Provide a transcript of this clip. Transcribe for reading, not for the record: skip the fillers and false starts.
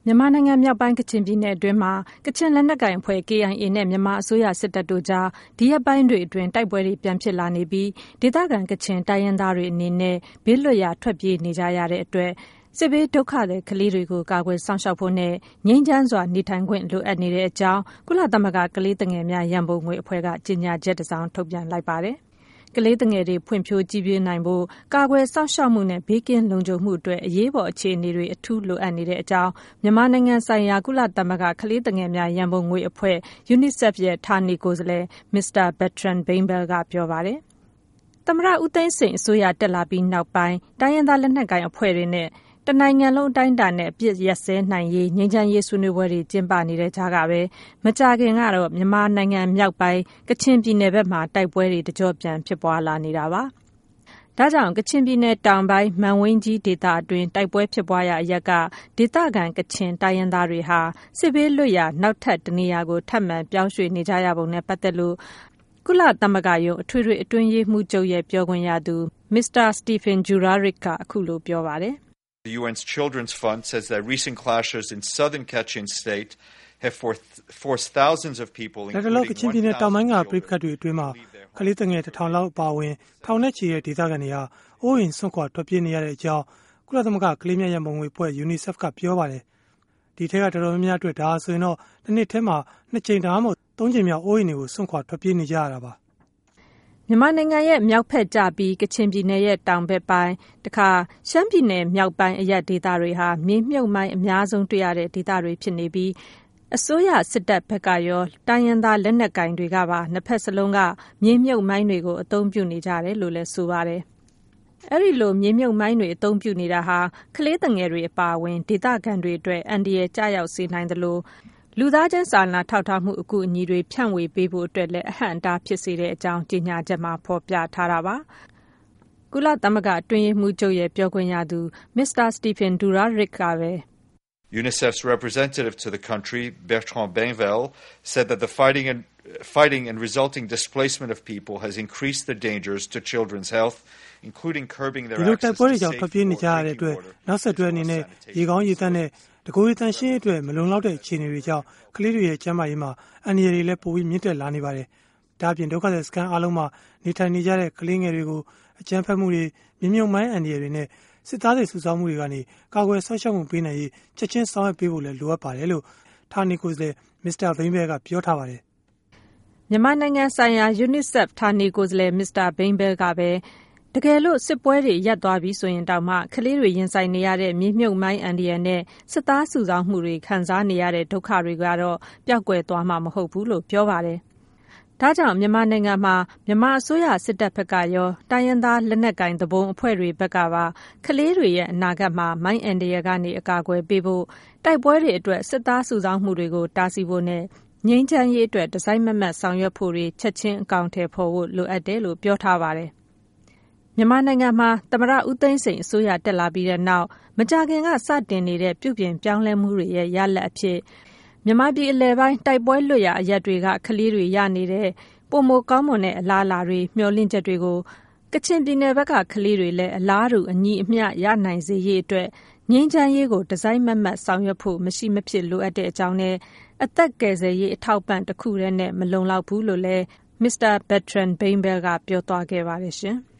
မြန်မာနိုင်ငံမြောက်ပိုင်းကချင်ပြည်နယ်အတွင်းမှာကချင်လက်နက်ကိုင်အဖွဲ့ KIA နဲ့မြန်မာအစိုးရစစ်တပ်တို့ကြားဒီရက်ပိုင်းတွေအတွင်းတိုက်ပွဲတွေပြန်ဖြစ်လာနေပြီးဒေသခံကချင်တိုင်းရင်းသားတွေအနေနဲ့ဘေးလွတ်ရာထွက်ပြေးနေကြရတဲ့အတွက်စစ်ဘေးဒုက္ခသည်ကလေးတွေကိုကာကွယ်စောင့်ရှောက်ဖို့နဲ့ငြိမ်းချမ်းစွာနေထိုင်ခွင့်လိုအပ်နေတဲ့အကြောင်းကုလသမဂ္ဂကလေးသူငယ်များရန်ပုံငွေအဖွဲ့ကကြေညာချက်တစ်စောင်ထုတ်ပြန်လိုက်ပါတယ်။ကလေးသူငယ်တွေဖွံ့ဖြိုးကြီးပြင်းနိုင်ဖို့ကာကွယ်စောင့်ရှောက်မှုနဲ့ဘေးကင်းလုံခြုံမှုအတွက်အရေးပေါ်အခြေအနေတွေအထူးလိုအပ်နေတဲ့အကြောင်းမြန်မာနိုင်ငံဆိုင်ရာကုလသမဂ္ဂကလေးသူငယ်များရန်ပုံငွေအဖွဲ့ UNICEF ရဲ့ဌာနေကိုယ်စားလှယ် Mr. Bertrand Bainbel ကပြောပါတယ်။သမ္မတဦးသိန်းစိန်အစိုးရတက်လာပြီးနောက်ပိုင်းတိုင်းရင်းသားလက်နက်ကိုင်အဖွဲ့တွေနဲ့တနိုင်ငံလုံးအတိုင်းအတာနဲ့အပြစ်ရက်စဲနိုင်ရေးငြိမ်းချမ်းရေးဆွေးနွေးပွဲတွေကျင်းပနေတဲ့ကြားကပဲမကြာခင်ကတော့မြန်မာနိုင်ငံမြောက်ပိုင်းကချင်ပြည်နယ်ဘက်မှာတိုက်ပွဲတွေတကြော့ပြန်ဖြစ်ပွားလာနေတာပါ။ဒါကြောင့်ကချင်ပြည်နယ်တောင်ပိုင်းမန်ဝိန်းကြီးဒေသအတွင်းတိုက်ပွဲဖြစ်ပွားရာအရပ်ကဒေသခံကချင်တိုင်းရင်းသားတွေဟာစစ်ဘေးလွတ်ရာနောက်ထပ်တနေရာကိုထပ်မံပြောင်းရွှေ့နေကြရပုံနဲ့ပတ်သက်လို့ကုလသမဂ္ဂရုံးအထွေထွေအတွင်းရေးမှူးချုပ်ရဲ့ပြောခွင့်ရသူ Mr. Stephen Dujarric ကအခုလိုပြောပါတယ် The UN's Children's Fund says that recent clashes in southern Kachin state have forced thousands of people, including ကချင်ပြည်နယ်တောင်ပိုင်းကပြည်ပခတ်တွေအတွင်းမှာကလေးငယ်1000လောက်အပါအဝင်ထောင်နဲ့ချီတဲ့ဒေသခံတွေဟာအိုးအိမ်ဆွန့်ခွာထွက်ပြေးနေရတဲ့အကြောင်းကုလသမဂ္ဂကလေးများရန်ပုံငွေအဖွဲ့ UNICEF ကပြောပါတယ်။ဒီထက်ကတော်တော်များများအတွက်ဒါဆိုရင်တော့တစ်နှစ်ထဲမှာ2ကြိမ်ဒါမှမဟုတ်3ကြိမ်မြောက်အိုးအိမ်တွေကိုဆွန့်ခွာထွက်ပြေးနေကြရတာပါ။မြန်မာနိုင်ငံရဲ့မြောက်ဖက်ကျပြီးကချင်ပြည်နယ်ရဲ့တောင်ဘက်ပိုင်းတခါရှမ်းပြည်နယ်မြောက်ပိုင်းအရပ်ဒေသတွေဟာမြေမြုပ်မိုင်းအများဆုံးတွေ့ရတဲ့ဒေသတွေဖြစ်နေပြီးအစိုးရစစ်တပ်ဘက်ကရောတိုင်းရင်းသားလက်နက်ကင်တွေကပါနှစ်ဖက်စလုံးကမြေမြုပ်မိုင်းတွေကိုအသုံးပြုနေကြတယ်လို့လည်းဆိုပါတယ်။အဲဒီလိုမြေမြုပ်မိုင်းတွေအသုံးပြုနေတာဟာကလေးငယ်တွေအပါအဝင်ဒေသခံတွေအတွက်အန္တရာယ်ကျရောက်စေနိုင်တယ်လို့လူသားချင်းစာနာထောက်ထားမှုအကူအညီတွေဖြန့်ဝေပေးဖို့အတွက်လည်းအဟန့်အတားဖြစ်စေတဲ့အကြောင်းကြေညာချက်မှာဖော်ပြထားတာပါ။ကုလသမဂ္ဂအတွင်းရေးမှူးချုပ်ရဲ့ပြောခွင့်ရသူ Mr. Stephen Dujarric ကပဲ UNICEF's representative to the country, Bertrand Bainbel, said that the fighting and resulting displacement of people has increased the dangers to children's health, including curbing their access to safe drinking water. နောက်ဆက်တွဲအနေနဲ့ရေကောင်းရေသန့်နဲ့တကူရီတန်ရှင်းအတွက်မလုံလောက်တဲ့အခြေအနေတွေကြောင့်ကလေးတွေရဲ့ကျန်းမာရေးမှာအန္တရာယ်တွေလည်းပိုပြီးမြင့်တက်လာနေပါတယ်။ဒါ့အပြင်ဒုက္ခသည်စခန်းအားလုံးမှာနေထိုင်နေကြတဲ့ကလေးငယ်တွေကိုအကြမ်းဖက်မှုတွေမြေမြုပ်မိုင်းအန္တရာယ်တွေနဲ့စစ်သားတွေစုဆောင်းမှုတွေကနေကာကွယ်ဆောက်ရှောက်မှုပေးနိုင်ရေးချက်ချင်းဆောင်ရွက်ပေးဖို့လည်းလိုအပ်ပါတယ်လို့ဌာနေကိုယ်စားလှယ် Mr. Bainbel ကပြောထားပါတယ်။မြန်မာနိုင်ငံဆိုင်ရာ UNICEF ဌာနေကိုယ်စားလှယ် Mr. Bainbel ကပဲတကယ်လို့စစ်ပွဲတွေရပ်သွားပြီဆိုရင်တောင်မှကလေးတွေရင်ဆိုင်နေရတဲ့မြေမြုပ်မိုင်းအန္တရာယ်နဲ့စစ်သားစုဆောင်းမှုတွေခံစားနေရတဲ့ဒုက္ခတွေကတော့ပျောက်ကွယ်သွားမှာမဟုတ်ဘူးလို့ပြောပါတယ်။ဒါကြောင့်မြန်မာနိုင်ငံမှာမြန်မာအစိုးရစစ်တပ်ဘက်ကရောတိုင်းရင်းသားလက်နက်ကင်သဘုံအဖွဲ့တွေဘက်ကပါကလေးတွေရဲ့အနာဂတ်မှာမိုင်းအန္တရာယ်ကနေအကာအကွယ်ပေးဖို့တိုက်ပွဲတွေအတွက်စစ်သားစုဆောင်းမှုတွေကိုတားဆီးဖို့နဲ့ငြိမ်းချမ်းရေးအတွက်ဒီဇိုင်းမမတ်ဆောင်ရွက်ဖို့တွေချက်ချင်းအကောင့်ထဲပေါ်ဖို့လိုအပ်တယ်လို့ပြောထားပါတယ်။မြန်မာနိုင်ငံမှာသမ္မတဦးသိန်းစိန်အစိုးရတက်လာပြီးတဲ့နောက်မကြာခင်ကစတင်နေတဲ့ပြုပြင်ပြောင်းလဲမှုတွေရဲ့ရလဒ်အဖြစ်မြန်မာပြည်အလယ်ပိုင်းတိုက်ပွဲလွတ်ရာအရပ်တွေကကလေးတွေရနေတဲ့ပုံမကောင်းမွန်တဲ့အလားအလာတွေမျှော်လင့်ချက်တွေကိုကချင်ပြည်နယ်ဘက်ကကလေးတွေလည်းအလားတူအညီအမျှရနိုင်စေရေးအတွက်ငြိမ်းချမ်းရေးကိုဒီဇိုင်းမတ်ဆောင်ရွက်ဖို့မရှိမဖြစ်လိုအပ်တဲ့အကြောင်းနဲ့အသက်ကယ်ဆယ်ရေးအထောက်ပံ့တစ်ခုတည်းနဲ့မလုံလောက်ဘူးလို့လည်း Mr. Bertrand Bainbel ကပြောသွားခဲ့ပါတယ်ရှင်။